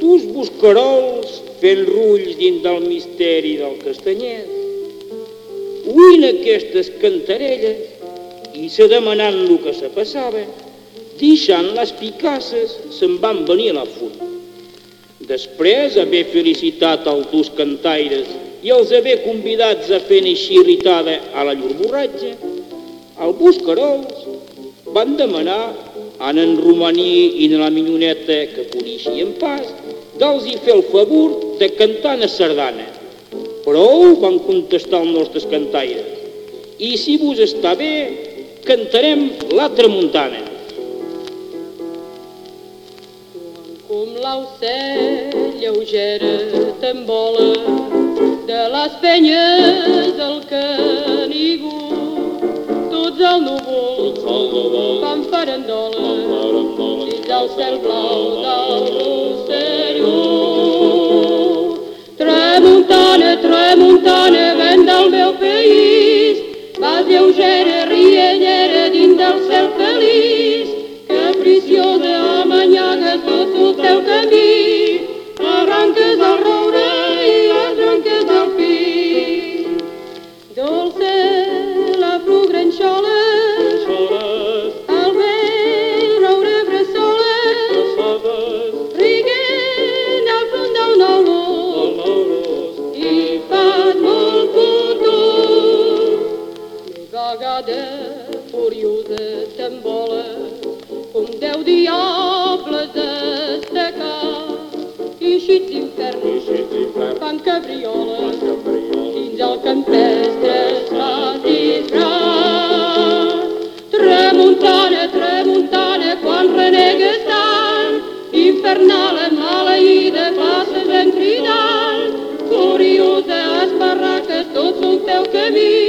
Dus buscarols fent rulls dins del misteri del castanyet. Oint aquestes cantarelles i se demanant lo que se passava, deixant les picasses, se'n van venir a la font. Després, haver felicitat els dos cantaires i els haver convidats a fer néixer irritada a la llur borratja, els buscarols van demanar a en Romaní i a la minyoneta que coneixien pas dels hi fer el favor de cantar una sardana. Prou, van contestar els nostres cantaires, i si vos està bé, cantarem la tramuntana. Com l'aucell lleugera t'embola de les penyes del Canigó, tots al núvol fan farandola dins del cel blau del Rosselló. Tramuntana, tramuntana, vent del meu país, vas lleugera, riallera dins del cel feliç, capriciosa, amanyagues tot el teu camí, arranques el roure i les branques del pi. Dolça la progrenxola, el vell roure bressoles, riguent al front del nou-los, i fas molt cotó. De vegada furiosa t'embola, com 10 diables destacar, i xics d'infern fan cabrioles dins el campestre es fa disfrar. Tramuntana, tramuntana, quan renegues tant, infernal, maleïda, passes en cridant, curiosa, esparraques tots el teu camí,